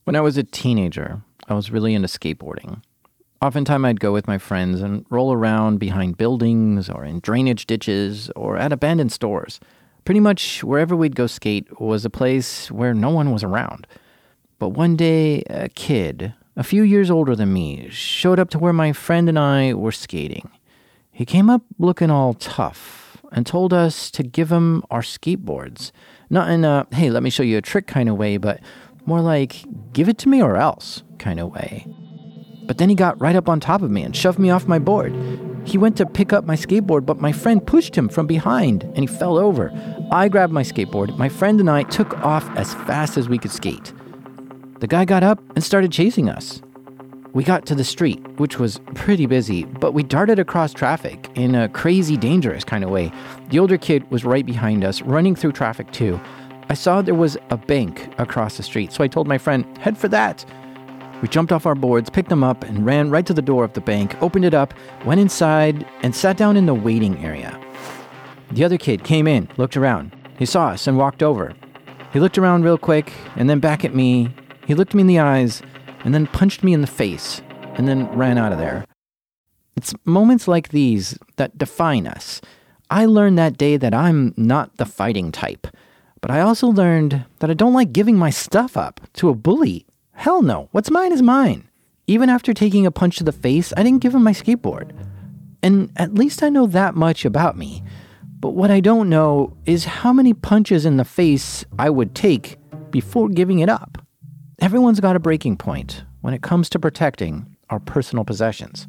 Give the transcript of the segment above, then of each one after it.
When I was a teenager, I was really into skateboarding. Oftentimes I'd go with my friends and roll around behind buildings or in drainage ditches or at abandoned stores. Pretty much wherever we'd go skate was a place where no one was around. But one day, a kid, a few years older than me, showed up to where my friend and I were skating. He came up looking all tough and told us to give him our skateboards. Not in a, hey, let me show you a trick kind of way, but more like, give it to me or else kind of way. But then he got right up on top of me and shoved me off my board. He went to pick up my skateboard, but my friend pushed him from behind and he fell over. I grabbed my skateboard. My friend and I took off as fast as we could skate. The guy got up and started chasing us. We got to the street, which was pretty busy, but we darted across traffic in a crazy, dangerous kind of way. The older kid was right behind us, running through traffic too. I saw there was a bank across the street, so I told my friend, head for that. We jumped off our boards, picked them up, and ran right to the door of the bank, opened it up, went inside, and sat down in the waiting area. The other kid came in, looked around. He saw us and walked over. He looked around real quick, and then back at me. He looked me in the eyes, and then punched me in the face, and then ran out of there. It's moments like these that define us. I learned that day that I'm not the fighting type, but I also learned that I don't like giving my stuff up to a bully. Hell no, what's mine is mine. Even after taking a punch to the face, I didn't give him my skateboard. And at least I know that much about me. But what I don't know is how many punches in the face I would take before giving it up. Everyone's got a breaking point when it comes to protecting our personal possessions.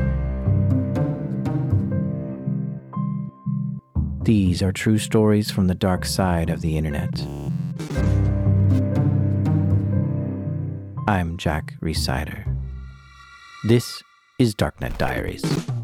These are true stories from the dark side of the internet. I'm Jack Rhysider. This is Darknet Diaries.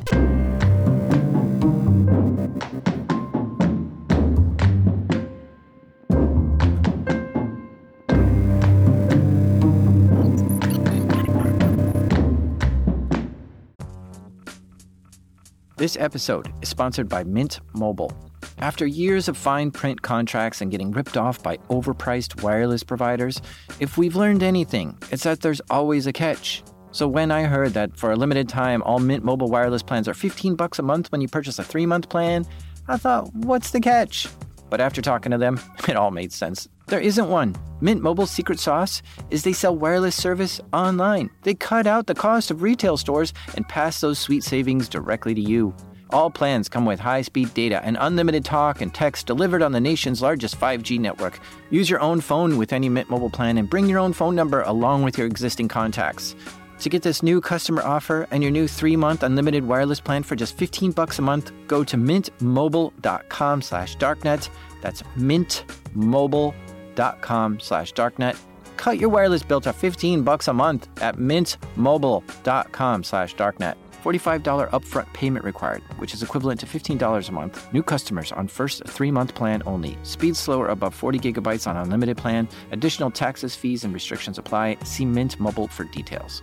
This episode is sponsored by Mint Mobile. After years of fine print contracts and getting ripped off by overpriced wireless providers, if we've learned anything, it's that there's always a catch. So when I heard that for a limited time, all Mint Mobile wireless plans are $15 a month when you purchase a 3-month plan, I thought, what's the catch? But after talking to them, it all made sense. There isn't one. Mint Mobile's secret sauce is they sell wireless service online. They cut out the cost of retail stores and pass those sweet savings directly to you. All plans come with high-speed data and unlimited talk and text delivered on the nation's largest 5G network. Use your own phone with any Mint Mobile plan and bring your own phone number along with your existing contacts. To get this new customer offer and your new 3-month unlimited wireless plan for just $15 a month, go to mintmobile.com/darknet. That's mintmobile.com/darknet. Cut your wireless bill to $15 a month at mintmobile.com/darknet. $45 upfront payment required, which is equivalent to $15 a month. New customers on first 3-month plan only. Speed slower above 40 gigabytes on unlimited plan. Additional taxes, fees, and restrictions apply. See Mint Mobile for details.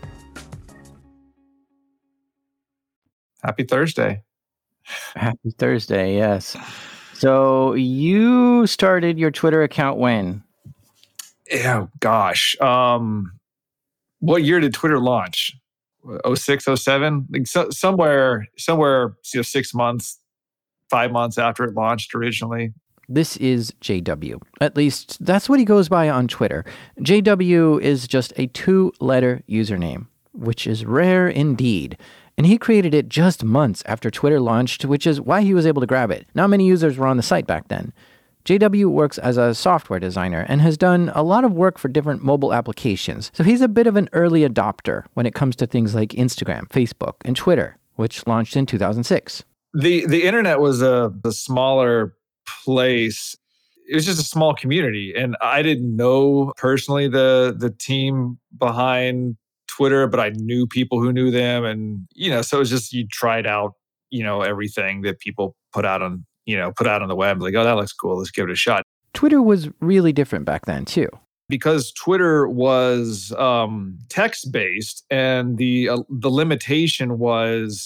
Happy Thursday. Happy Thursday, yes. So you started your Twitter account when? Oh, gosh. What year did Twitter launch? 06, 07? Like somewhere 6 months, 5 months after it launched originally. This is JW. At least that's what he goes by on Twitter. JW is just a 2-letter username, which is rare indeed. And he created it just months after Twitter launched, which is why he was able to grab it. Not many users were on the site back then. JW works as a software designer and has done a lot of work for different mobile applications. So he's a bit of an early adopter when it comes to things like Instagram, Facebook, and Twitter, which launched in 2006. The internet was a smaller place. It was just a small community. And I didn't know personally the team behind Twitter, but I knew people who knew them. And, so it was just, you tried out, everything that people put out on the web. Like, oh, that looks cool. Let's give it a shot. Twitter was really different back then, too. Because Twitter was text-based, and the limitation was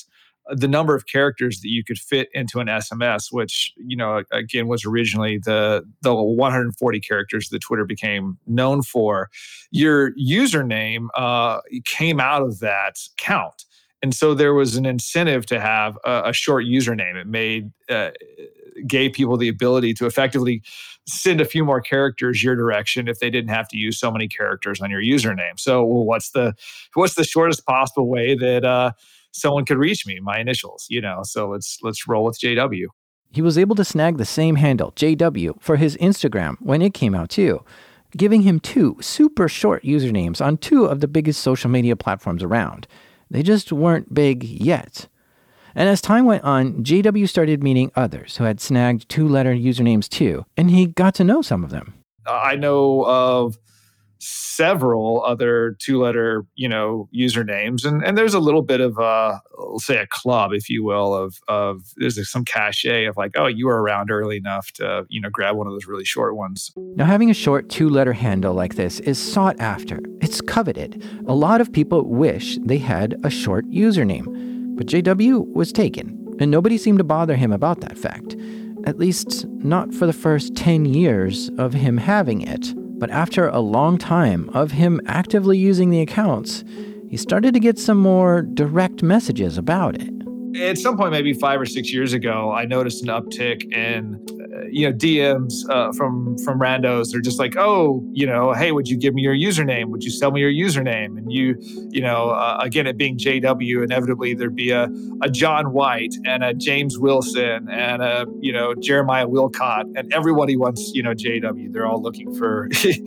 the number of characters that you could fit into an SMS, which, again, was originally the 140 characters that Twitter became known for. Your username came out of that count. And so there was an incentive to have a short username. It gave people the ability to effectively send a few more characters your direction if they didn't have to use so many characters on your username. So, well, what's the shortest possible way that someone could reach me? My initials, So let's roll with JW. He was able to snag the same handle, JW, for his Instagram when it came out too, giving him 2 super short usernames on 2 of the biggest social media platforms around. They just weren't big yet. And as time went on, JW started meeting others who had snagged 2-letter usernames too, and he got to know some of them. I know of several other 2-letter, usernames, and there's a little bit of let's say a club, if you will, of there's some cachet of like, oh, you were around early enough to, grab one of those really short ones. Now, having a short 2-letter handle like this is sought after. It's coveted. A lot of people wish they had a short username, but JW was taken, and nobody seemed to bother him about that fact. At least not for the first 10 years of him having it. But after a long time of him actively using the accounts, he started to get some more direct messages about it. At some point, maybe 5 or 6 years ago, I noticed an uptick in, DMs from randos. They're just like, oh, hey, would you give me your username? Would you sell me your username? And again, it being JW, inevitably there'd be a John White and a James Wilson and a, Jeremiah Wilcott, and everybody wants, JW. They're all looking for,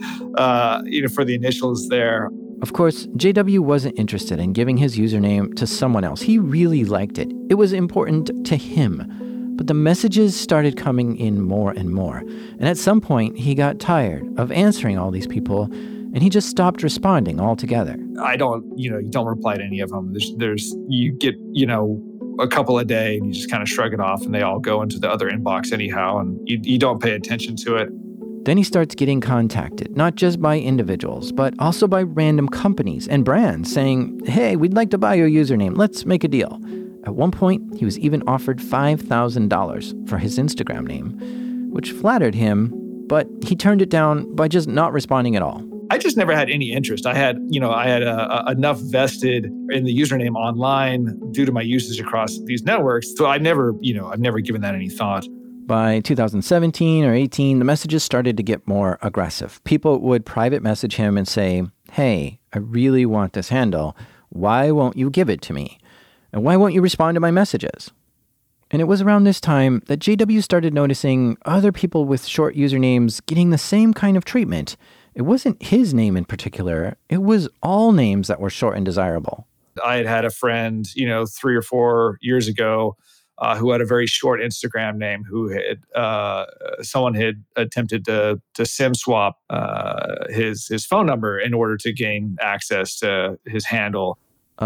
for the initials there. Of course, JW wasn't interested in giving his username to someone else. He really liked it. It was important to him. But the messages started coming in more and more. And at some point, he got tired of answering all these people, and he just stopped responding altogether. I don't, you don't reply to any of them. You get, a couple a day, and you just kind of shrug it off, and they all go into the other inbox anyhow, and you don't pay attention to it. Then he starts getting contacted, not just by individuals, but also by random companies and brands saying, hey, we'd like to buy your username. Let's make a deal. At one point, he was even offered $5,000 for his Instagram name, which flattered him, but he turned it down by just not responding at all. I just never had any interest. I had enough vested in the username online due to my usage across these networks. So I've never given that any thought. By 2017 or 18, the messages started to get more aggressive. People would private message him and say, hey, I really want this handle. Why won't you give it to me? And why won't you respond to my messages? And it was around this time that JW started noticing other people with short usernames getting the same kind of treatment. It wasn't his name in particular. It was all names that were short and desirable. I had a friend, 3 or 4 years ago, who had a very short Instagram name, who had someone had attempted to SIM swap his phone number in order to gain access to his handle.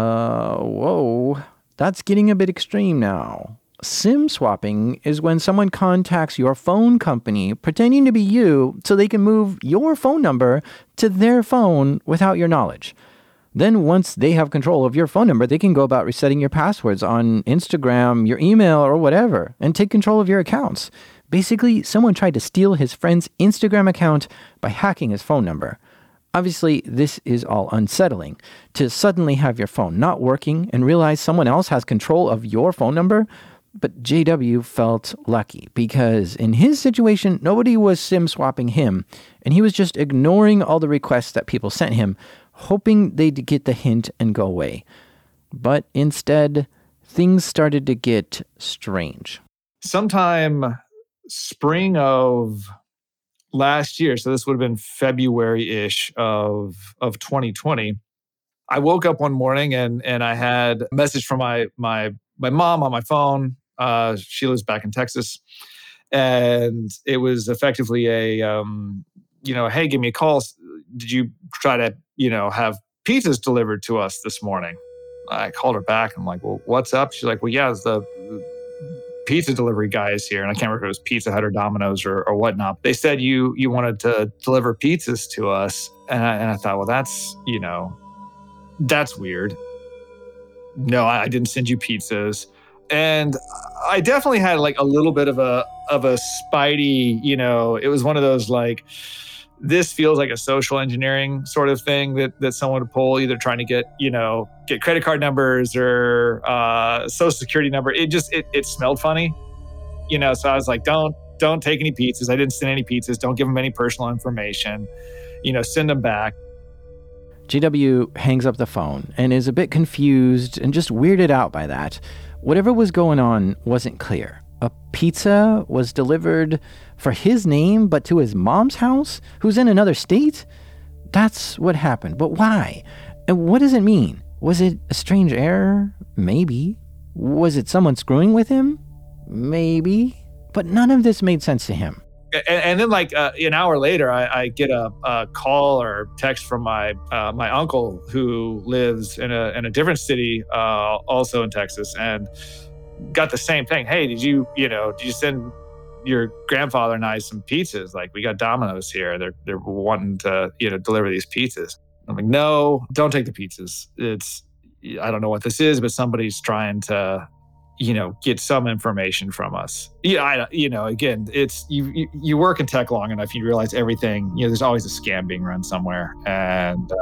Whoa, that's getting a bit extreme now. SIM swapping is when someone contacts your phone company pretending to be you so they can move your phone number to their phone without your knowledge. Then once they have control of your phone number, they can go about resetting your passwords on Instagram, your email, or whatever, and take control of your accounts. Basically, someone tried to steal his friend's Instagram account by hacking his phone number. Obviously, this is all unsettling. To suddenly have your phone not working and realize someone else has control of your phone number. But JW felt lucky because in his situation, nobody was SIM swapping him, and he was just ignoring all the requests that people sent him, hoping they'd get the hint and go away. But instead, things started to get strange. Sometime spring of last year, so this would have been February-ish of 2020, I woke up one morning and I had a message from my mom on my phone. She lives back in Texas. And it was effectively a, hey, give me a call. Did you try to, have pizzas delivered to us this morning? I called her back. I'm like, well, what's up? She's like, well, yeah, it's the pizza delivery guy is here. And I can't remember if it was Pizza Hut or Domino's or whatnot. They said you wanted to deliver pizzas to us. And I thought, well, that's weird. No, I didn't send you pizzas. And I definitely had like a little bit of a spidey, it was one of those like, this feels like a social engineering sort of thing that someone would pull, either trying to get credit card numbers or social security number. It smelled funny, so I was like, don't take any pizzas. I didn't send any pizzas. Don't give them any personal information, send them back. JW hangs up the phone and is a bit confused and just weirded out by that. Whatever was going on wasn't clear. A pizza was delivered for his name, but to his mom's house, who's in another state? That's what happened. But why? And what does it mean? Was it a strange error? Maybe. Was it someone screwing with him? Maybe. But none of this made sense to him. And then like an hour later, I get a call or text from my uncle who lives in a different city, also in Texas, and got the same thing. Hey, did you send your grandfather and I some pizzas? Like, we got Domino's here. They're wanting to deliver these pizzas. I'm like, no, don't take the pizzas. I don't know what this is, but somebody's trying to get some information from us. Again, it's you work in tech long enough, you realize everything, there's always a scam being run somewhere. And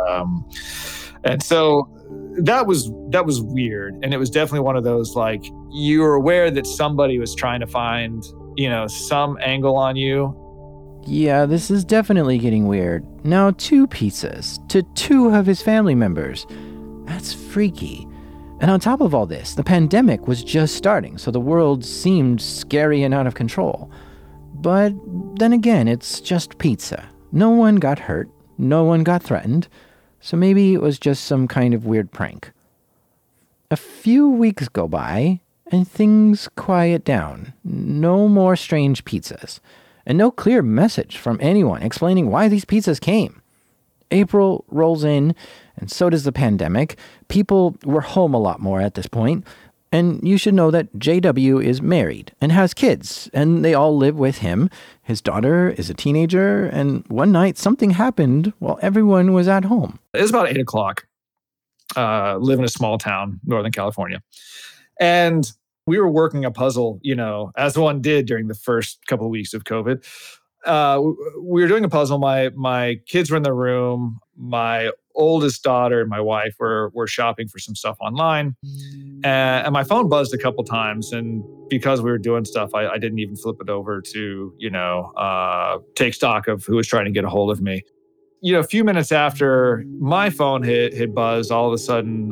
so that was weird. And it was definitely one of those, like, you were aware that somebody was trying to find, some angle on you. Yeah, this is definitely getting weird. Now 2 pizzas to 2 of his family members. That's freaky. And on top of all this, the pandemic was just starting, so the world seemed scary and out of control. But then again, it's just pizza. No one got hurt, no one got threatened, so maybe it was just some kind of weird prank. A few weeks go by, and things quiet down. No more strange pizzas, and no clear message from anyone explaining why these pizzas came. April rolls in, and so does the pandemic. People were home a lot more at this point. And you should know that JW is married and has kids, and they all live with him. His daughter is a teenager, and one night something happened while everyone was at home. It was about 8 o'clock. Live in a small town, Northern California. And we were working a puzzle, as one did during the first couple of weeks of COVID. We were doing a puzzle. My kids were in the room. My oldest daughter and my wife were shopping for some stuff online. And my phone buzzed a couple times. And because we were doing stuff, I didn't even flip it over to, take stock of who was trying to get a hold of me. A few minutes after my phone had buzzed, all of a sudden,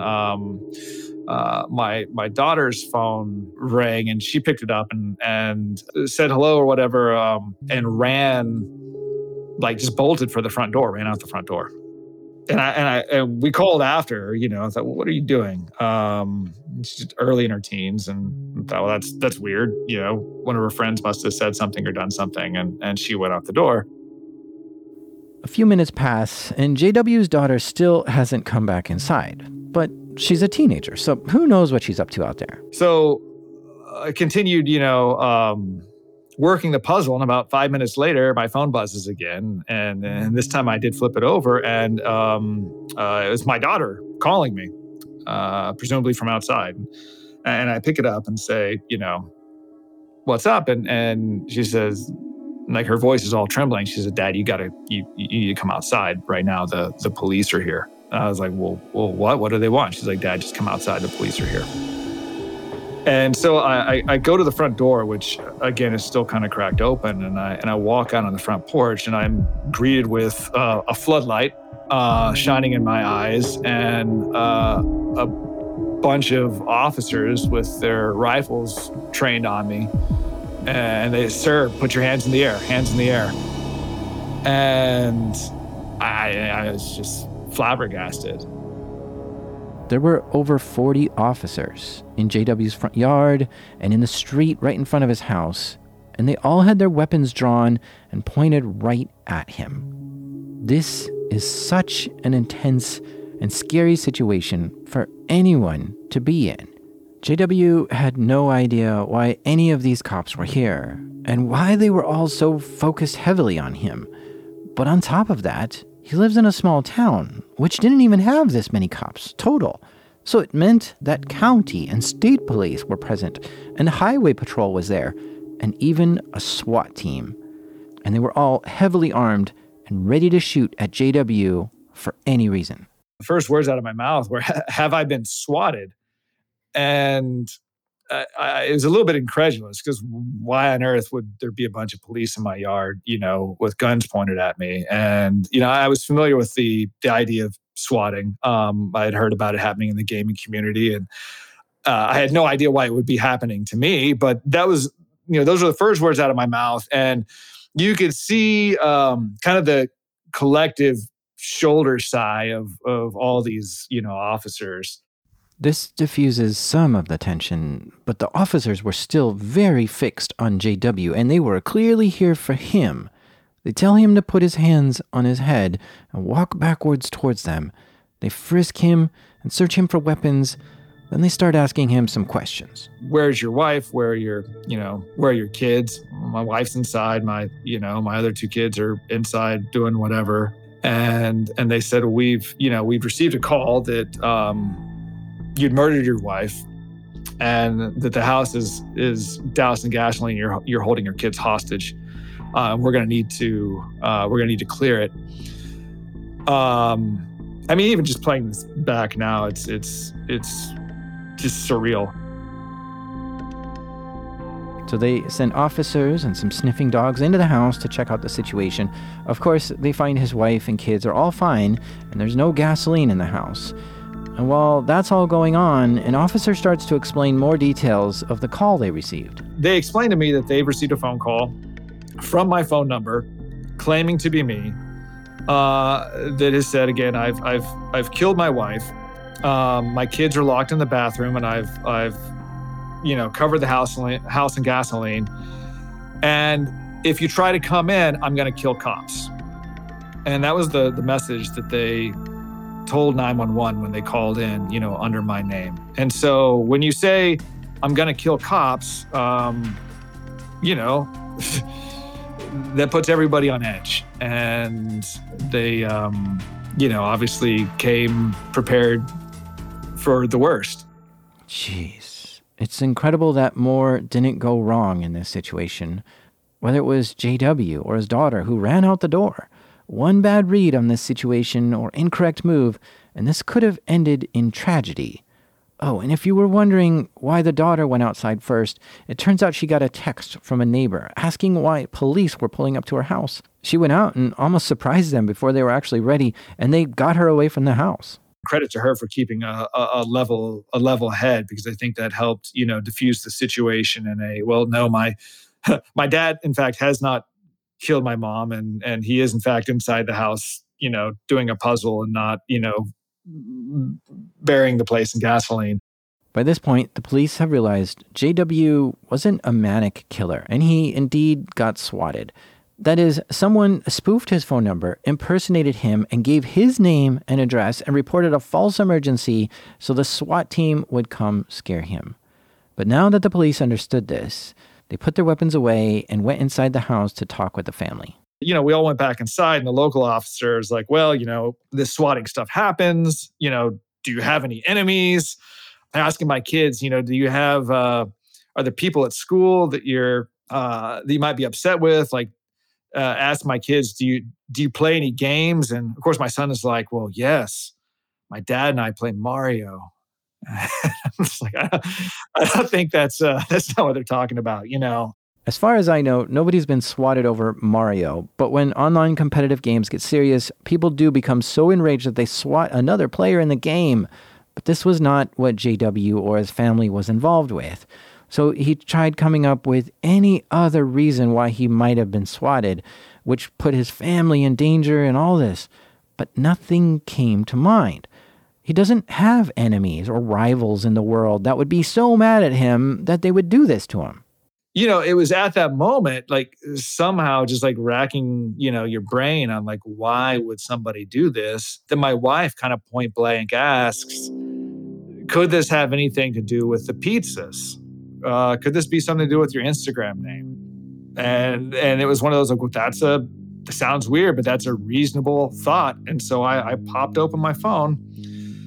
my daughter's phone rang, and she picked it up and said hello or whatever, and ran, like, just bolted for the front door, ran out the front door. And we called after, I thought, well, what are you doing? She's early in her teens, and I thought, well, that's weird. One of her friends must have said something or done something, and she went out the door. A few minutes pass, and JW's daughter still hasn't come back inside. But she's a teenager, so who knows what she's up to out there. So I continued, working the puzzle, and about 5 minutes later, my phone buzzes again. And this time I did flip it over, and it was my daughter calling me, presumably from outside. And I pick it up and say, what's up? And she says, like, her voice is all trembling. She said, Dad, you need to come outside right now. The police are here. And I was like, well, what? What do they want? She's like, Dad, just come outside. The police are here. And so I go to the front door, which again is still kind of cracked open, and I walk out on the front porch, and I'm greeted with a floodlight shining in my eyes, and a bunch of officers with their rifles trained on me, and they, sir, put your hands in the air, and I was just flabbergasted. There were over 40 officers in JW's front yard and in the street right in front of his house, and they all had their weapons drawn and pointed right at him. This is such an intense and scary situation for anyone to be in. JW had no idea why any of these cops were here and why they were all so focused heavily on him. But on top of that, he lives in a small town, which didn't even have this many cops total. So it meant that county and state police were present, and highway patrol was there, and even a SWAT team. And they were all heavily armed and ready to shoot at JW for any reason. The first words out of my mouth were, "Have I been swatted?" And it was a little bit incredulous because why on earth would there be a bunch of police in my yard, with guns pointed at me? And, I was familiar with the idea of swatting. I had heard about it happening in the gaming community, and I had no idea why it would be happening to me. But that was, those were the first words out of my mouth. And you could see kind of the collective shoulder sigh of all these, officers. This diffuses some of the tension, but the officers were still very fixed on JW, and they were clearly here for him. They tell him to put his hands on his head and walk backwards towards them. They frisk him and search him for weapons. Then they start asking him some questions. Where's your wife? Where are your kids? My wife's inside. My other two kids are inside doing whatever. And they said, we've received a call that you'd murdered your wife, and that the house is doused in gasoline. You're holding your kids hostage. We're gonna need to clear it. Even just playing this back now, it's just surreal. So they send officers and some sniffing dogs into the house to check out the situation. Of course, they find his wife and kids are all fine, and there's no gasoline in the house. And while that's all going on, an officer starts to explain more details of the call they received. They explained to me that they've received a phone call from my phone number claiming to be me, that has said, again, I've killed my wife. My kids are locked in the bathroom, and I've covered the house in gasoline. And if you try to come in, I'm going to kill cops. And that was the message that they told 911 when they called in, under my name. And so when you say, I'm going to kill cops, that puts everybody on edge. And they, obviously came prepared for the worst. Jeez. It's incredible that more didn't go wrong in this situation. Whether it was JW or his daughter who ran out the door. One bad read on this situation or incorrect move, and this could have ended in tragedy. Oh, and if you were wondering why the daughter went outside first, it turns out she got a text from a neighbor asking why police were pulling up to her house. She went out and almost surprised them before they were actually ready, and they got her away from the house. Credit to her for keeping a level head, because I think that helped, diffuse the situation my dad, in fact, has not killed my mom, and he is in fact inside the house, doing a puzzle and not, burying the place in gasoline. By this point, the police have realized JW wasn't a manic killer, and he indeed got swatted. That is, someone spoofed his phone number, impersonated him, and gave his name and address and reported a false emergency so the SWAT team would come scare him. But now that the police understood this, they put their weapons away and went inside the house to talk with the family. We all went back inside, and the local officer is like, well, this swatting stuff happens. Do you have any enemies? I'm asking my kids, do you have, are there people at school that you might be upset with? Like, ask my kids, do you play any games? And of course, my son is like, well, yes, my dad and I play Mario. I'm just like, I don't think that's not what they're talking about, As far as I know, nobody's been swatted over Mario, but when online competitive games get serious, people do become so enraged that they swat another player in the game. But this was not what JW or his family was involved with. So he tried coming up with any other reason why he might have been swatted, which put his family in danger and all this. But nothing came to mind. He doesn't have enemies or rivals in the world that would be so mad at him that they would do this to him. It was at that moment, like somehow just like racking, your brain on like, why would somebody do this? Then my wife kind of point blank asks, could this have anything to do with the pizzas? Could this be something to do with your Instagram name? And it was one of those like, well, that sounds weird, but that's a reasonable thought. And so I popped open my phone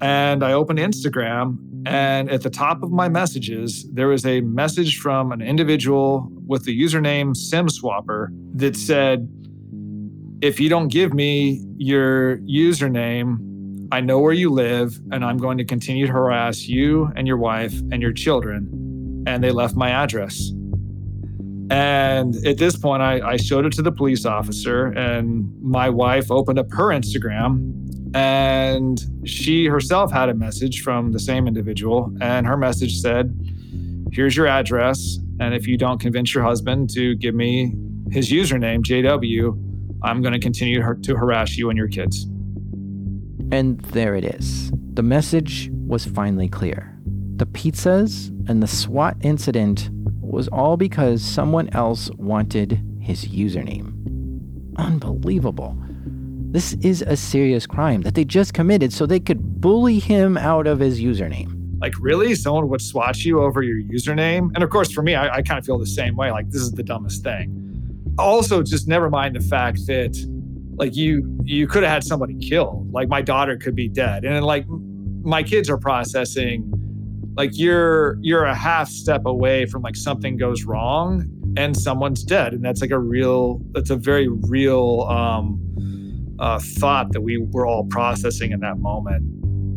And I opened Instagram, and at the top of my messages, there was a message from an individual with the username SimSwapper that said, if you don't give me your username, I know where you live, and I'm going to continue to harass you and your wife and your children. And they left my address. And at this point, I showed it to the police officer, and my wife opened up her Instagram, and she herself had a message from the same individual. And her message said, here's your address. And if you don't convince your husband to give me his username, JW, I'm going to continue to harass you and your kids. And there it is. The message was finally clear. The pizzas and the SWAT incident was all because someone else wanted his username. Unbelievable. This is a serious crime that they just committed so they could bully him out of his username. Like, really? Someone would SWAT you over your username? And of course, for me, I kind of feel the same way. Like, this is the dumbest thing. Also, just never mind the fact that, like, you could have had somebody killed. Like, my daughter could be dead. And, like, my kids are processing, like, you're a half step away from, like, something goes wrong and someone's dead. And that's, like, that's a very real thought that we were all processing in that moment.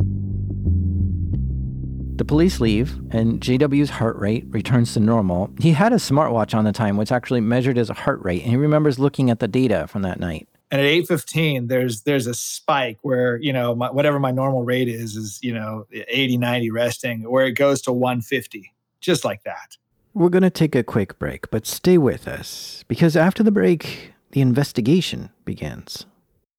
The police leave, and JW's heart rate returns to normal. He had a smartwatch on the time, which actually measured his heart rate, and he remembers looking at the data from that night. And at 8:15, there's a spike where, whatever my normal rate is 80, 90 resting, where it goes to 150, just like that. We're going to take a quick break, but stay with us, because after the break, the investigation begins.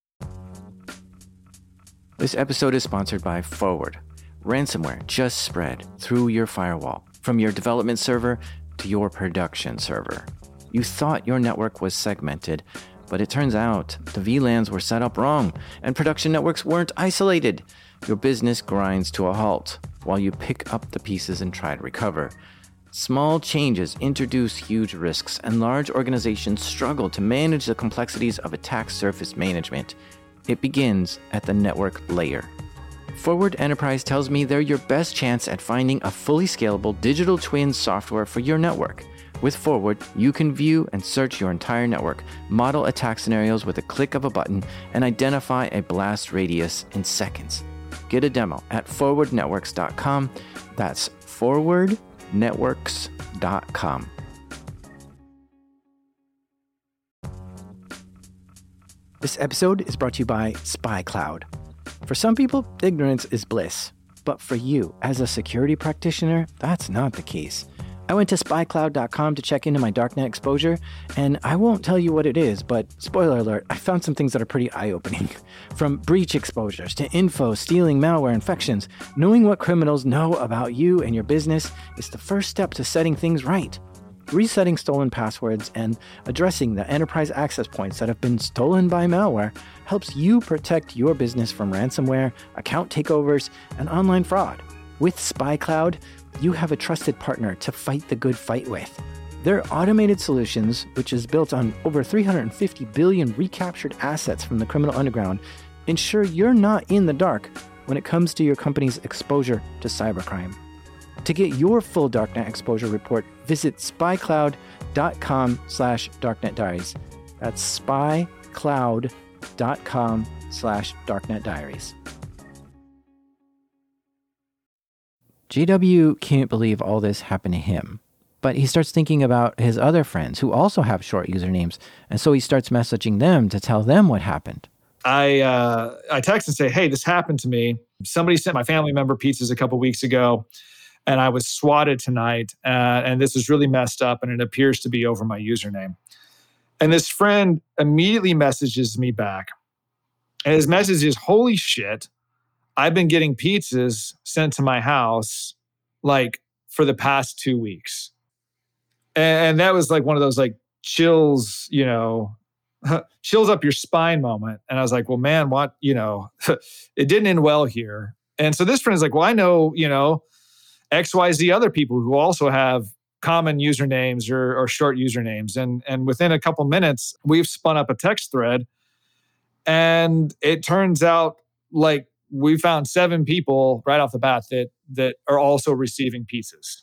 This episode is sponsored by Forward. Ransomware just spread through your firewall, from your development server to your production server. You thought your network was segmented, but it turns out the VLANs were set up wrong, and production networks weren't isolated. Your business grinds to a halt while you pick up the pieces and try to recover. Small changes introduce huge risks, and large organizations struggle to manage the complexities of attack surface management. It begins at the network layer. Forward Enterprise tells me they're your best chance at finding a fully scalable digital twin software for your network. With Forward, you can view and search your entire network, model attack scenarios with a click of a button, and identify a blast radius in seconds. Get a demo at forwardnetworks.com. That's forwardnetworks.com. This episode is brought to you by SpyCloud. For some people, ignorance is bliss. But for you, as a security practitioner, that's not the case. I went to spycloud.com to check into my darknet exposure, and I won't tell you what it is, but spoiler alert, I found some things that are pretty eye-opening. From breach exposures to info, stealing, malware, infections, knowing what criminals know about you and your business is the first step to setting things right. Resetting stolen passwords and addressing the enterprise access points that have been stolen by malware helps you protect your business from ransomware, account takeovers, and online fraud. With SpyCloud, you have a trusted partner to fight the good fight with. Their automated solutions, which is built on over 350 billion recaptured assets from the criminal underground, ensure you're not in the dark when it comes to your company's exposure to cybercrime. To get your full darknet exposure report, visit spycloud.com/darknetdiaries. That's spycloud.com/darknetdiaries. JW can't believe all this happened to him, but he starts thinking about his other friends who also have short usernames, and so he starts messaging them to tell them what happened. I text and say, hey, this happened to me. Somebody sent my family member pizzas a couple weeks ago, and I was swatted tonight, and this is really messed up, and it appears to be over my username. And this friend immediately messages me back, and his message is, holy shit, I've been getting pizzas sent to my house like for the past 2 weeks. And that was like one of those like chills, chills up your spine moment. And I was like, well, man, what, it didn't end well here. And so this friend's like, well, I know, XYZ other people who also have common usernames or short usernames. And within a couple minutes, we've spun up a text thread. And it turns out like we found 7 people right off the bat that are also receiving pizzas.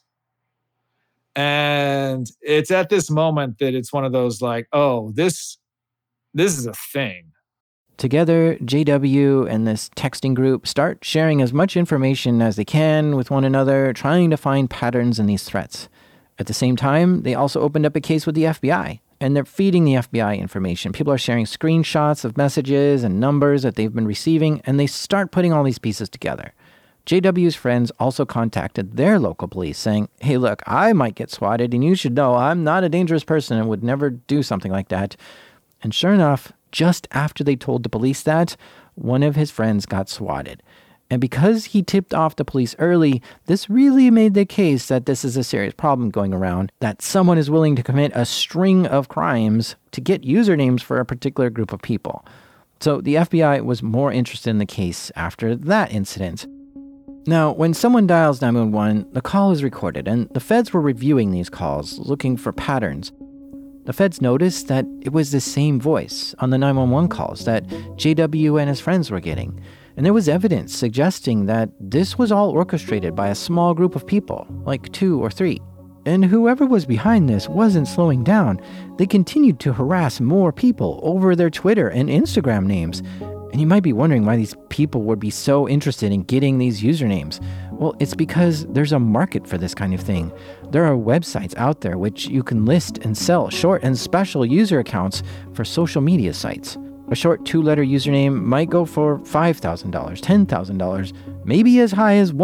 And it's at this moment that it's one of those like, oh, this is a thing. Together, JW and this texting group start sharing as much information as they can with one another, trying to find patterns in these threats. At the same time, they also opened up a case with the FBI, and they're feeding the FBI information. People are sharing screenshots of messages and numbers that they've been receiving, and they start putting all these pieces together. JW's friends also contacted their local police saying, hey, look, I might get swatted, and you should know I'm not a dangerous person and would never do something like that. And sure enough, just after they told the police that, one of his friends got swatted. And because he tipped off the police early, this really made the case that this is a serious problem going around, that someone is willing to commit a string of crimes to get usernames for a particular group of people. So the FBI was more interested in the case after that incident. Now, when someone dials 911, the call is recorded, and the feds were reviewing these calls, looking for patterns. The feds noticed that it was the same voice on the 911 calls that JW and his friends were getting. And there was evidence suggesting that this was all orchestrated by a small group of people, like 2 or 3. And whoever was behind this wasn't slowing down. They continued to harass more people over their Twitter and Instagram names. And you might be wondering why these people would be so interested in getting these usernames. Well, it's because there's a market for this kind of thing. There are websites out there which you can list and sell short and special user accounts for social media sites. A short 2-letter username might go for $5,000, $10,000, maybe as high as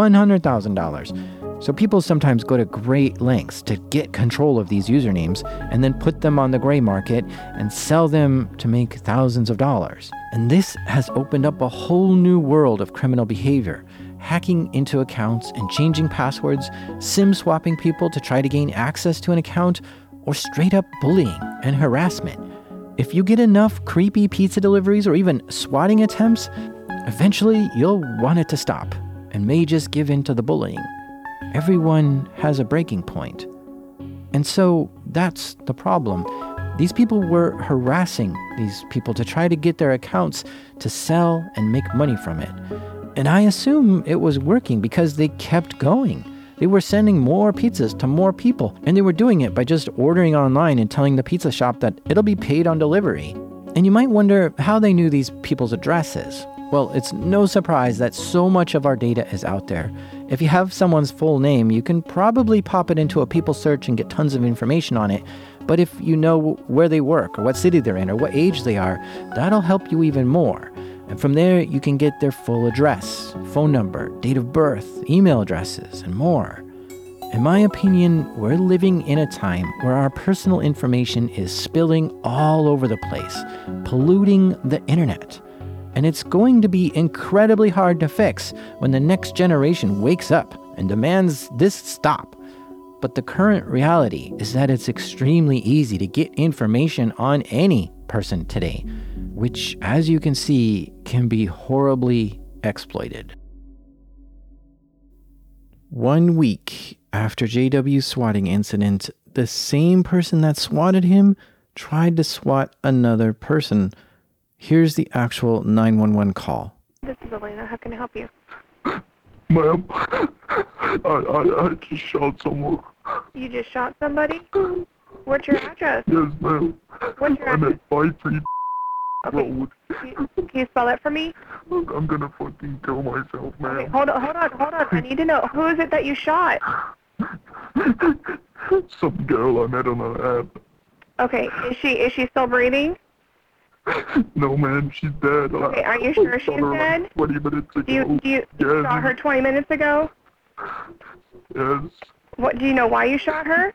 $100,000. So people sometimes go to great lengths to get control of these usernames and then put them on the gray market and sell them to make thousands of dollars. And this has opened up a whole new world of criminal behavior. Hacking into accounts and changing passwords, SIM swapping people to try to gain access to an account, or straight up bullying and harassment. If you get enough creepy pizza deliveries or even swatting attempts, eventually you'll want it to stop and may just give in to the bullying. Everyone has a breaking point. And so that's the problem. These people were harassing these people to try to get their accounts to sell and make money from it. And I assume it was working because they kept going. They were sending more pizzas to more people, and they were doing it by just ordering online and telling the pizza shop that it'll be paid on delivery. And you might wonder how they knew these people's addresses. Well, it's no surprise that so much of our data is out there. If you have someone's full name, you can probably pop it into a people search and get tons of information on it. But if you know where they work, or what city they're in, or what age they are, that'll help you even more. And from there, you can get their full address, phone number, date of birth, email addresses, and more. In my opinion, we're living in a time where our personal information is spilling all over the place, polluting the internet. And it's going to be incredibly hard to fix when the next generation wakes up and demands this stop. But the current reality is that it's extremely easy to get information on any person today, which, as you can see, can be horribly exploited. 1 week after JW's swatting incident, the same person that swatted him tried to swat another person. Here's the actual 911 call. This is Elena. How can I help you? Ma'am, I just shot someone. You just shot somebody? What's your address? Yes, ma'am. What's your I'm address? at 53 Okay. Road. Can you spell it for me? I'm gonna fucking kill myself, ma'am. Okay, hold on. I need to know, who is it that you shot? Some girl I met on an app. Okay, is she still breathing? No, man, she's dead. Okay, are you sure I she's shot her dead? like 20 minutes ago. Do you Yes. shot her 20 minutes ago? Yes. What, do you know why you shot her?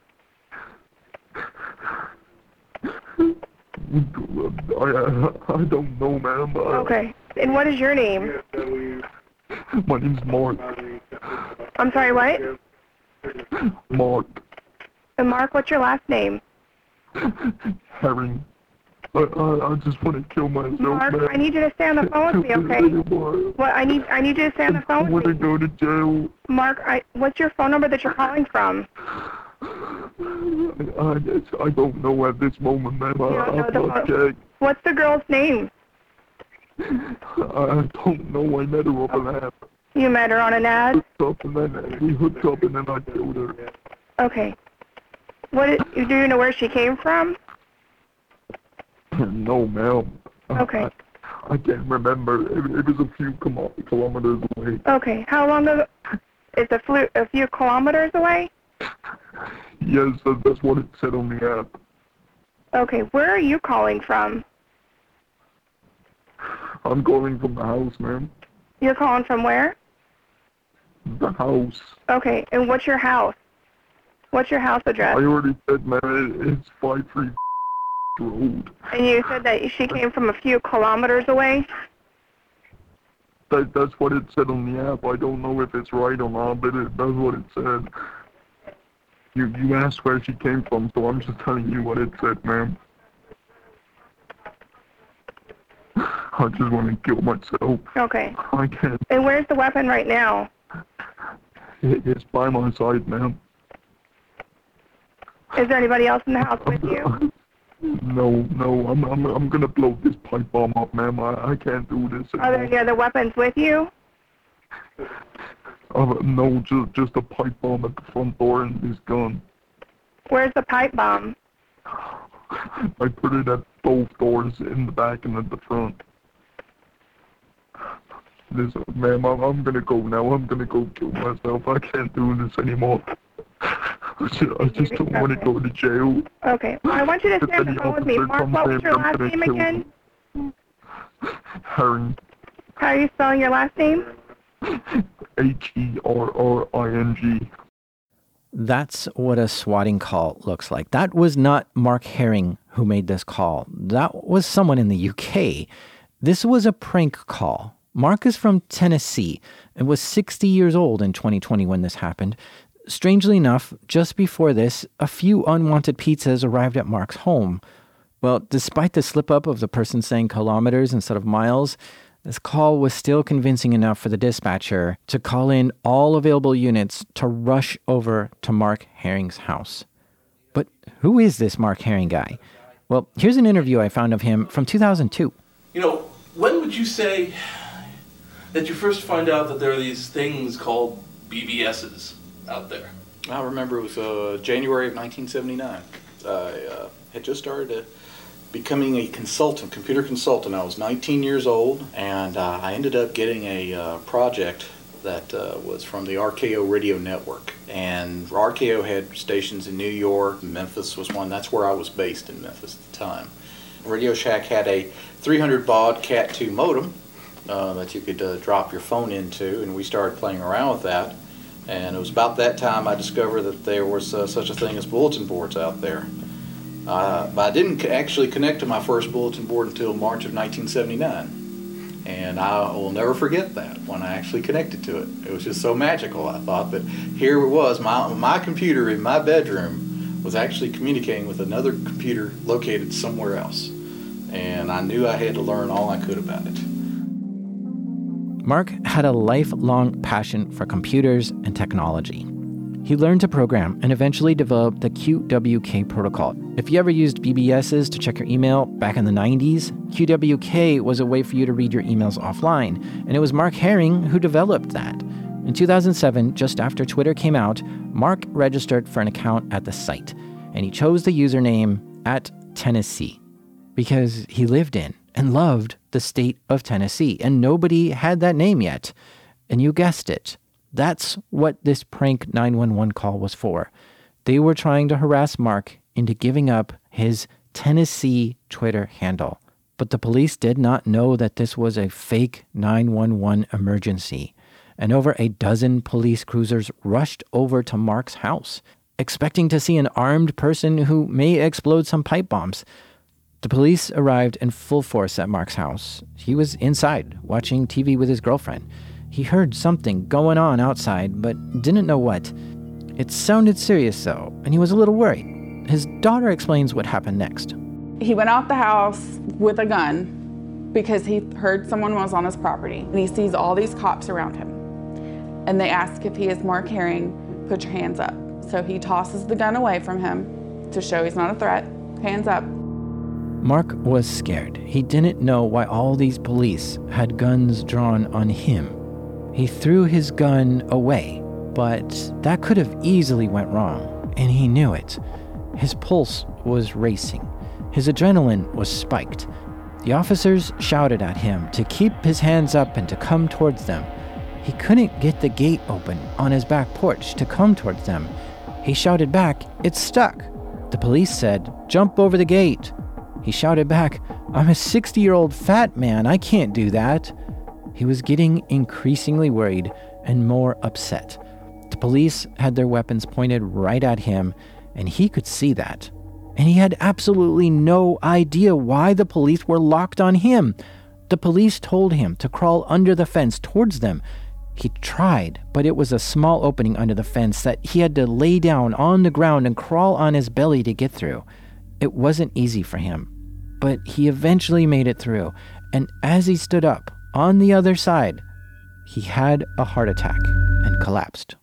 I don't know, ma'am. Okay, and what is your name? My name's Mark. I'm sorry, what? Mark And Mark, what's your last name? Herring. I just want to kill myself, Mark, man. I need you to stay on the phone with me, okay? What, I need you to stay on the I phone want with to me. go to jail. Mark, what's your phone number that you're calling from? I don't know at this moment, ma'am. You don't know I've the lost phone- check. What's the girl's name? I don't know. I met her over an app. You met her on an ad? Hooked up and then we hooked up and then I killed her. Okay. Do you know where she came from? No, ma'am. Okay. I can't remember. It was a few kilometers away. Okay. How long ago? It's a few kilometers away? Yes, that's what it said on the app. Okay. Where are you calling from? I'm calling from the house, ma'am. You're calling from where? The house. Okay. And what's your house? What's your house address? I already said, ma'am, it's 53 Road. And you said that she came from a few kilometers away? That's what it said on the app. I don't know if it's right or not, but that's what it said. You asked where she came from, so I'm just telling you what it said, ma'am. I just want to kill myself. Okay. I can't. And where's the weapon right now? It's by my side, ma'am. Is there anybody else in the house with you? No, I'm gonna blow this pipe bomb up, ma'am. I can't do this Are there any other weapons with you? No, just a pipe bomb at the front door and this gun. Where's the pipe bomb? I put it at both doors, in the back and at the front. Listen, ma'am, I'm gonna go now. I'm gonna go kill myself. I can't do this anymore. I just don't want to go to jail. Okay. Well, I want you to stay on the phone with me. Mark, what was your last name again? Herring. How are you spelling your last name? Herring. That's what a swatting call looks like. That was not Mark Herring who made this call. That was someone in the UK. This was a prank call. Mark is from Tennessee and was 60 years old in 2020 when this happened. Strangely enough, just before this, a few unwanted pizzas arrived at Mark's home. Well, despite the slip-up of the person saying kilometers instead of miles, this call was still convincing enough for the dispatcher to call in all available units to rush over to Mark Herring's house. But who is this Mark Herring guy? Well, here's an interview I found of him from 2002. You know, when would you say that you first find out that there are these things called BBSs out there? I remember it was January of 1979. I had just started becoming a computer consultant. I was 19 years old, and I ended up getting a project that was from the RKO radio network. And RKO had stations in New York, Memphis was one. That's where I was based, in Memphis at the time. Radio Shack had a 300 baud Cat2 modem that you could drop your phone into, and we started playing around with that. And it was about that time I discovered that there was such a thing as bulletin boards out there. But I didn't actually connect to my first bulletin board until March of 1979. And I will never forget that, when I actually connected to it. It was just so magical. I thought that here it was, my computer in my bedroom was actually communicating with another computer located somewhere else. And I knew I had to learn all I could about it. Mark had a lifelong passion for computers and technology. He learned to program and eventually developed the QWK protocol. If you ever used BBSs to check your email back in the 90s, QWK was a way for you to read your emails offline, and it was Mark Herring who developed that. In 2007, just after Twitter came out, Mark registered for an account at the site, and he chose the username @Tennessee because he lived in and loved the state of Tennessee, and nobody had that name yet. And you guessed it. That's what this prank 911 call was for. They were trying to harass Mark into giving up his Tennessee Twitter handle. But the police did not know that this was a fake 911 emergency. And over a dozen police cruisers rushed over to Mark's house, expecting to see an armed person who may explode some pipe bombs. The police arrived in full force at Mark's house. He was inside, watching TV with his girlfriend. He heard something going on outside, but didn't know what. It sounded serious, though, and he was a little worried. His daughter explains what happened next. He went out the house with a gun because he heard someone was on his property, and he sees all these cops around him. And they ask if he is Mark Herring, put your hands up. So he tosses the gun away from him to show he's not a threat, hands up. Mark was scared. He didn't know why all these police had guns drawn on him. He threw his gun away, but that could have easily went wrong, and he knew it. His pulse was racing. His adrenaline was spiked. The officers shouted at him to keep his hands up and to come towards them. He couldn't get the gate open on his back porch to come towards them. He shouted back, "It's stuck." The police said, "Jump over the gate." He shouted back, "I'm a 60-year-old fat man. I can't do that." He was getting increasingly worried and more upset. The police had their weapons pointed right at him, and he could see that. And he had absolutely no idea why the police were locked on him. The police told him to crawl under the fence towards them. He tried, but it was a small opening under the fence that he had to lay down on the ground and crawl on his belly to get through. It wasn't easy for him, but he eventually made it through. And as he stood up on the other side, he had a heart attack and collapsed.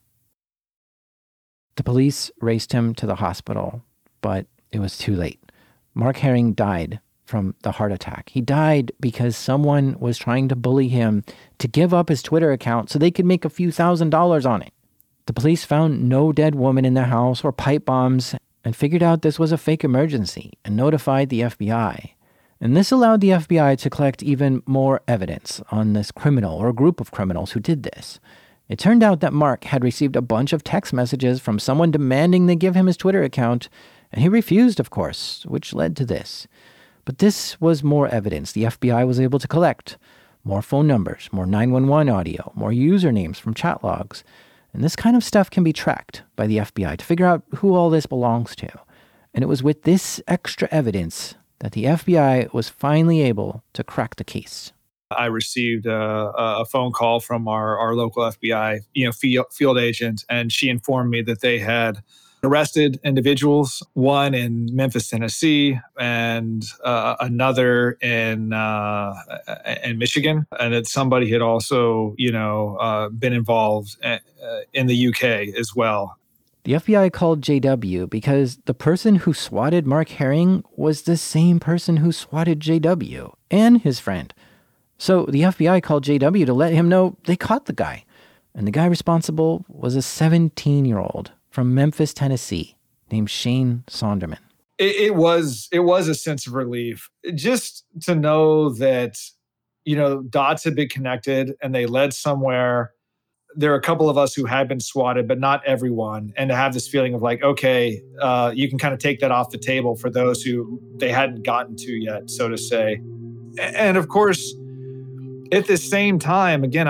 The police raced him to the hospital, but it was too late. Mark Herring died from the heart attack. He died because someone was trying to bully him to give up his Twitter account so they could make a few $1,000s on it. The police found no dead woman in the house or pipe bombs and figured out this was a fake emergency and notified the FBI. And this allowed the FBI to collect even more evidence on this criminal or group of criminals who did this. It turned out that Mark had received a bunch of text messages from someone demanding they give him his Twitter account, and he refused, of course, which led to this. But this was more evidence the FBI was able to collect. More phone numbers, more 911 audio, more usernames from chat logs. And this kind of stuff can be tracked by the FBI to figure out who all this belongs to. And it was with this extra evidence that the FBI was finally able to crack the case. I received a phone call from our local FBI, field agent, and she informed me that they had arrested individuals, one in Memphis, Tennessee, and another in Michigan, and that somebody had also, been involved in the UK as well. The FBI called JW because the person who swatted Mark Herring was the same person who swatted JW and his friend. So the FBI called JW to let him know they caught the guy. And the guy responsible was a 17-year-old from Memphis, Tennessee, named Shane Sonderman. It was a sense of relief just to know that, dots had been connected and they led somewhere. There are a couple of us who had been swatted, but not everyone. And to have this feeling of like, okay, you can kind of take that off the table for those who they hadn't gotten to yet, so to say. And of course, at the same time, again,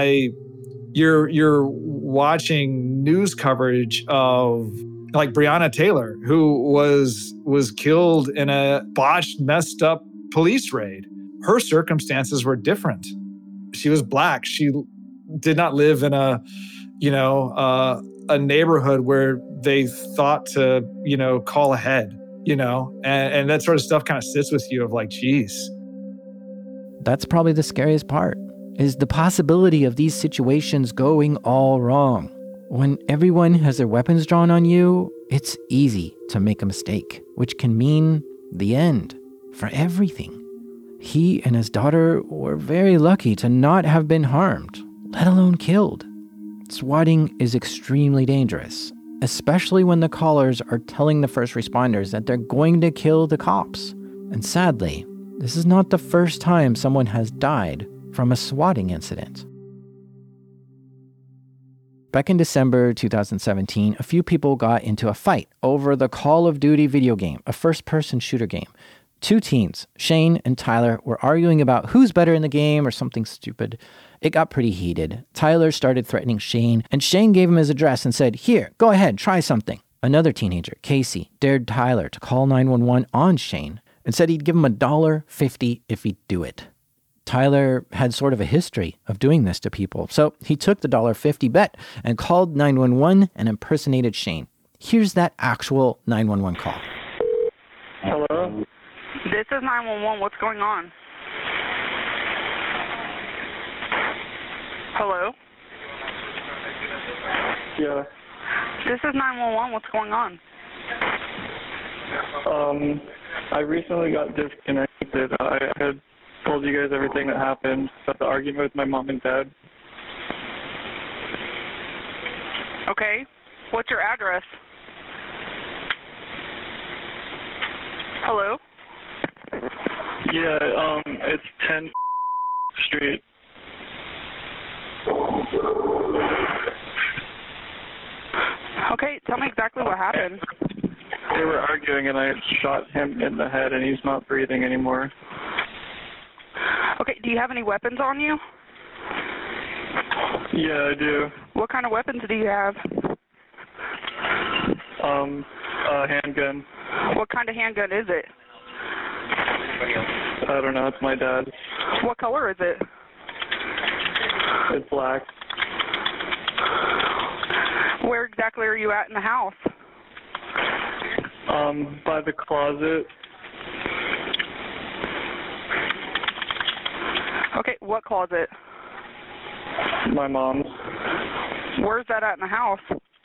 you're watching news coverage of like Breonna Taylor, who was killed in a botched, messed up police raid. Her circumstances were different. She was Black. She did not live in a neighborhood where they thought to, call ahead, and that sort of stuff kind of sits with you of like, geez. That's probably the scariest part, is the possibility of these situations going all wrong. When everyone has their weapons drawn on you, it's easy to make a mistake, which can mean the end for everything. He and his daughter were very lucky to not have been harmed, let alone killed. Swatting is extremely dangerous, especially when the callers are telling the first responders that they're going to kill the cops. And sadly, this is not the first time someone has died from a swatting incident. Back in December 2017, a few people got into a fight over the Call of Duty video game, a first-person shooter game. Two teens, Shane and Tyler, were arguing about who's better in the game or something stupid. It got pretty heated. Tyler started threatening Shane, and Shane gave him his address and said, "Here, go ahead, try something." Another teenager, Casey, dared Tyler to call 911 on Shane and said he'd give him $1.50 if he'd do it. Tyler had sort of a history of doing this to people, so he took the $1.50 bet and called 911 and impersonated Shane. Here's that actual 911 call. Hello? This is 911. What's going on? Hello? Yeah. This is 911. What's going on? I recently got disconnected. I had told you guys everything that happened about the argument with my mom and dad. Okay. What's your address? Hello? Yeah, it's 10 Street. Okay, tell me exactly what happened. They were arguing and I shot him in the head and he's not breathing anymore. Okay, do you have any weapons on you? Yeah, I do. What kind of weapons do you have? A handgun. What kind of handgun is it? I don't know, it's my dad's. What color is it? It's black. Where exactly are you at in the house? By the closet. Okay, what closet? My mom's. Where's that at in the house?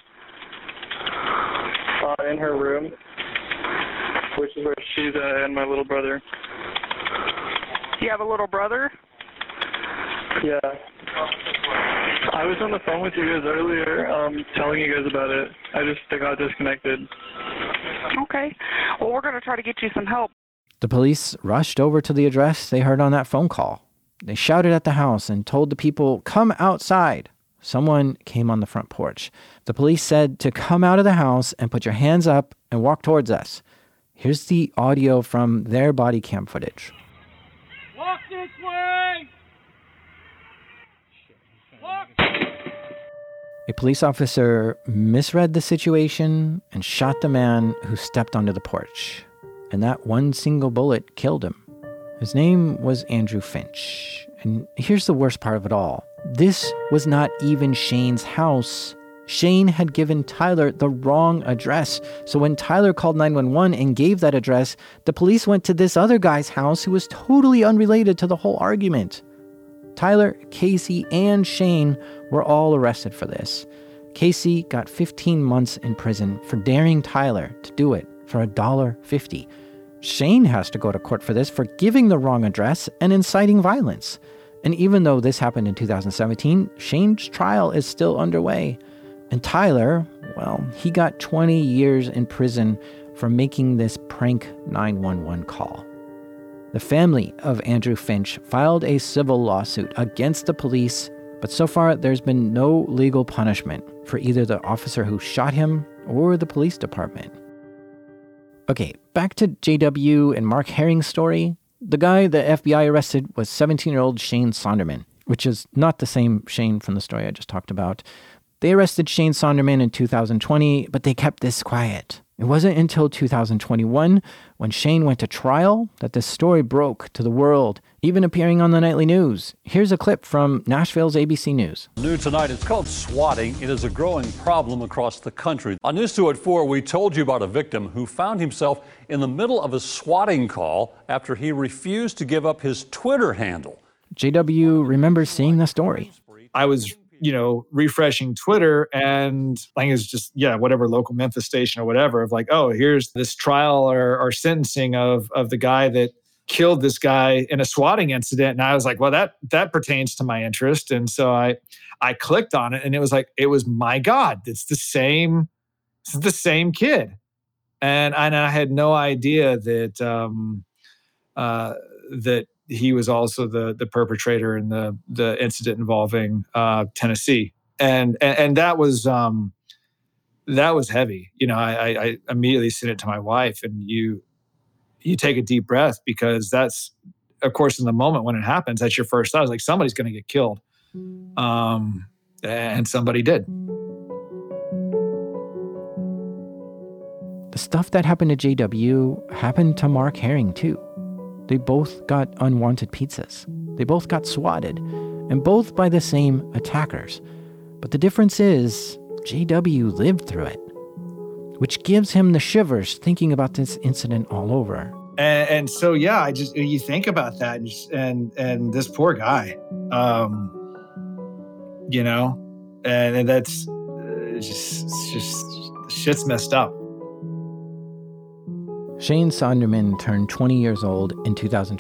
In her room, which is where she's at, and my little brother. You have a little brother? Yeah. I was on the phone with you guys earlier, telling you guys about it. I got disconnected. Okay. Well, we're going to try to get you some help. The police rushed over to the address they heard on that phone call. They shouted at the house and told the people, "Come outside." Someone came on the front porch. The police said to come out of the house and put your hands up and walk towards us. Here's the audio from their body cam footage. Walk this way! Walk! A police officer misread the situation and shot the man who stepped onto the porch. And that one single bullet killed him. His name was Andrew Finch. And here's the worst part of it all. This was not even Shane's house. Shane had given Tyler the wrong address. So when Tyler called 911 and gave that address, the police went to this other guy's house who was totally unrelated to the whole argument. Tyler, Casey, and Shane were all arrested for this. Casey got 15 months in prison for daring Tyler to do it for $1.50. Shane has to go to court for this for giving the wrong address and inciting violence. And even though this happened in 2017, Shane's trial is still underway. And Tyler, well, he got 20 years in prison for making this prank 911 call. The family of Andrew Finch filed a civil lawsuit against the police, but so far there's been no legal punishment for either the officer who shot him or the police department. Okay, back to JW and Mark Herring's story. The guy the FBI arrested was 17-year-old Shane Sonderman, which is not the same Shane from the story I just talked about. They arrested Shane Sonderman in 2020, but they kept this quiet. It wasn't until 2021, when Shane went to trial, that this story broke to the world, even appearing on the nightly news. Here's a clip from Nashville's ABC News. New tonight, it's called swatting. It is a growing problem across the country. On News 2 at 4, we told you about a victim who found himself in the middle of a swatting call after he refused to give up his Twitter handle. JW remembers seeing the story. I was refreshing Twitter, and I think it was just, whatever local Memphis station or whatever, of like, oh, here's this trial or sentencing of the guy that killed this guy in a swatting incident. And I was like, well, that pertains to my interest. And so I clicked on it, and it was my God, it's the same kid. And I had no idea that that he was also the perpetrator in the incident involving Tennessee, and that was heavy. I immediately sent it to my wife, and you take a deep breath, because that's, of course, in the moment when it happens, that's your first thought. It's like, somebody's going to get killed, and somebody did. The stuff that happened to JW happened to Mark Herring too. They both got unwanted pizzas. They both got swatted, and both by the same attackers. But the difference is, JW lived through it, which gives him the shivers thinking about this incident all over. And so, you think about that, and this poor guy, and that's just shit's messed up. Shane Sonderman turned 20 years old in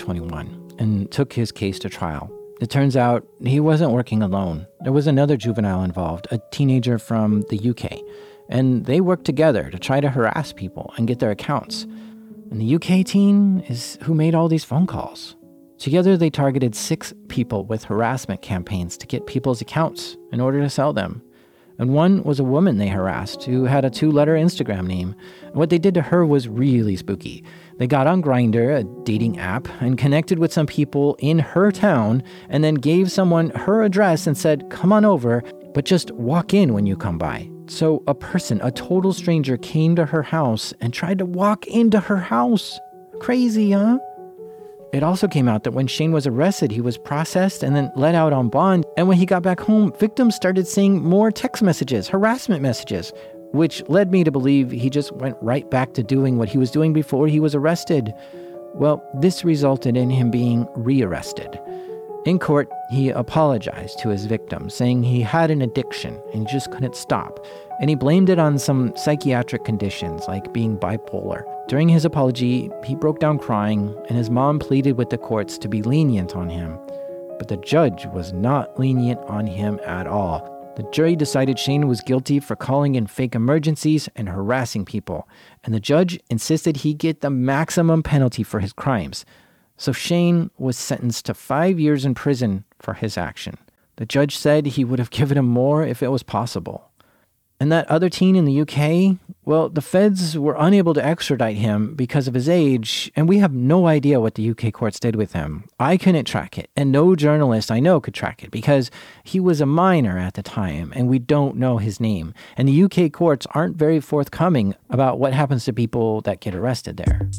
2021 and took his case to trial. It turns out he wasn't working alone. There was another juvenile involved, a teenager from the UK, and they worked together to try to harass people and get their accounts. And the UK teen is who made all these phone calls. Together, they targeted 6 people with harassment campaigns to get people's accounts in order to sell them. And one was a woman they harassed who had a 2-letter Instagram name. And what they did to her was really spooky. They got on Grindr, a dating app, and connected with some people in her town, and then gave someone her address and said, "Come on over, but just walk in when you come by." So a person, a total stranger, came to her house and tried to walk into her house. Crazy, huh? It also came out that when Shane was arrested, he was processed and then let out on bond. And when he got back home, victims started seeing more text messages, harassment messages, which led me to believe he just went right back to doing what he was doing before he was arrested. Well, this resulted in him being rearrested. In court, he apologized to his victim, saying he had an addiction and he just couldn't stop. And he blamed it on some psychiatric conditions like being bipolar. During his apology, he broke down crying, and his mom pleaded with the courts to be lenient on him. But the judge was not lenient on him at all. The jury decided Shane was guilty for calling in fake emergencies and harassing people, and the judge insisted he get the maximum penalty for his crimes. So Shane was sentenced to 5 years in prison for his action. The judge said he would have given him more if it was possible. And that other teen in the UK, well, the feds were unable to extradite him because of his age, and we have no idea what the UK courts did with him. I couldn't track it, and no journalist I know could track it because he was a minor at the time, and we don't know his name. And the UK courts aren't very forthcoming about what happens to people that get arrested there.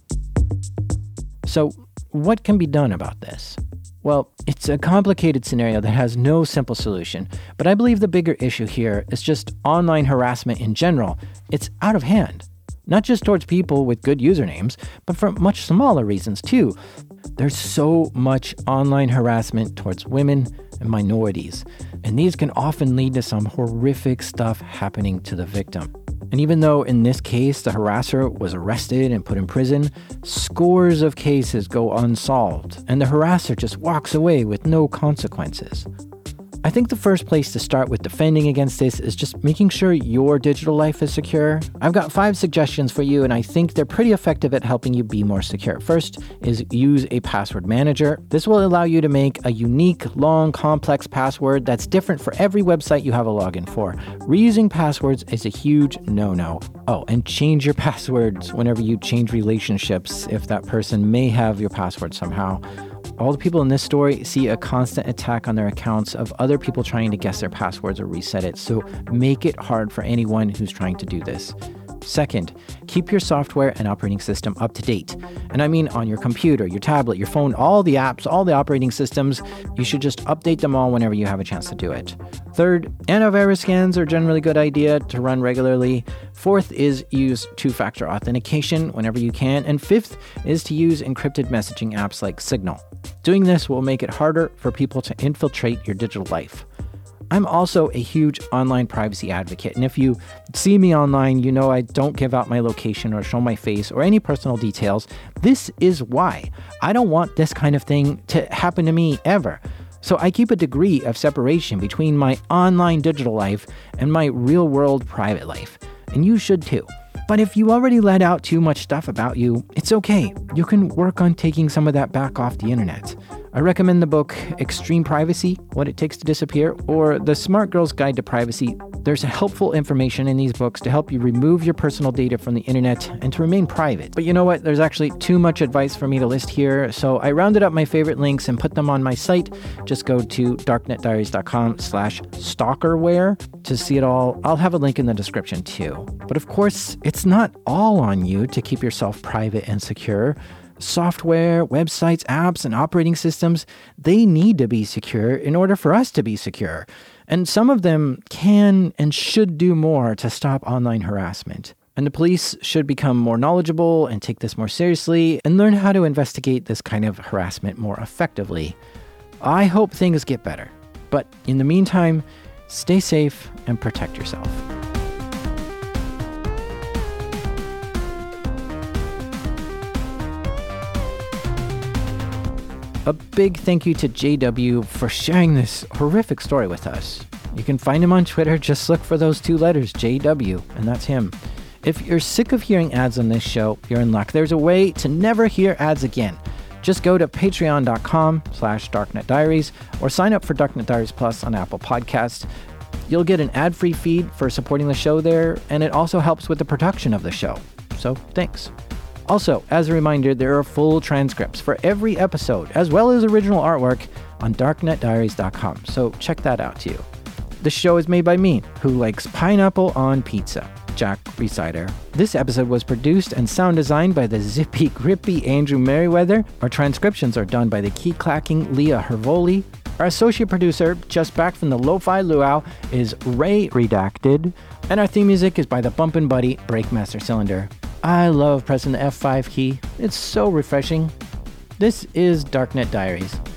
So, what can be done about this? Well, it's a complicated scenario that has no simple solution, but I believe the bigger issue here is just online harassment in general. It's out of hand, not just towards people with good usernames, but for much smaller reasons too. There's so much online harassment towards women and minorities, and these can often lead to some horrific stuff happening to the victim. And even though in this case the harasser was arrested and put in prison, scores of cases go unsolved, and the harasser just walks away with no consequences. I think the first place to start with defending against this is just making sure your digital life is secure. I've got 5 suggestions for you, and I think they're pretty effective at helping you be more secure. First is use a password manager. This will allow you to make a unique, long, complex password that's different for every website you have a login for. Reusing passwords is a huge no-no. Oh, and change your passwords whenever you change relationships if that person may have your password somehow. All the people in this story see a constant attack on their accounts of other people trying to guess their passwords or reset it, so make it hard for anyone who's trying to do this. Second, keep your software and operating system up to date. And I mean on your computer, your tablet, your phone, all the apps, all the operating systems. You should just update them all whenever you have a chance to do it. Third, antivirus scans are generally a good idea to run regularly. Fourth is use 2-factor authentication whenever you can. And fifth is to use encrypted messaging apps like Signal. Doing this will make it harder for people to infiltrate your digital life. I'm also a huge online privacy advocate, and if you see me online, you know I don't give out my location or show my face or any personal details. This is why. I don't want this kind of thing to happen to me ever. So I keep a degree of separation between my online digital life and my real-world private life, and you should too. But if you already let out too much stuff about you, it's okay. You can work on taking some of that back off the internet. I recommend the book Extreme Privacy, What It Takes to Disappear, or The Smart Girl's Guide to Privacy. There's helpful information in these books to help you remove your personal data from the internet and to remain private. But you know what? There's actually too much advice for me to list here, so I rounded up my favorite links and put them on my site. Just go to darknetdiaries.com/stalkerware to see it all. I'll have a link in the description too. But of course, it's not all on you to keep yourself private and secure. Software, websites, apps, and operating systems, they need to be secure in order for us to be secure. And some of them can and should do more to stop online harassment. And the police should become more knowledgeable and take this more seriously and learn how to investigate this kind of harassment more effectively. I hope things get better. But in the meantime, stay safe and protect yourself. A big thank you to JW for sharing this horrific story with us. You can find him on Twitter. Just look for those 2 letters, JW, and that's him. If you're sick of hearing ads on this show, you're in luck. There's a way to never hear ads again. Just go to patreon.com/darknetdiaries or sign up for Darknet Diaries Plus on Apple Podcasts. You'll get an ad-free feed for supporting the show there, and it also helps with the production of the show. So thanks. Also, as a reminder, there are full transcripts for every episode, as well as original artwork on darknetdiaries.com, so check that out too. The show is made by me, who likes pineapple on pizza, Jack Resider. This episode was produced and sound designed by the zippy grippy Andrew Merriweather. Our transcriptions are done by the key-clacking Leah Hervoli. Our associate producer, just back from the Lo-Fi Luau, is Ray Redacted. And our theme music is by the Bumpin' Buddy Breakmaster Cylinder. I love pressing the F5 key. It's so refreshing. This is Darknet Diaries.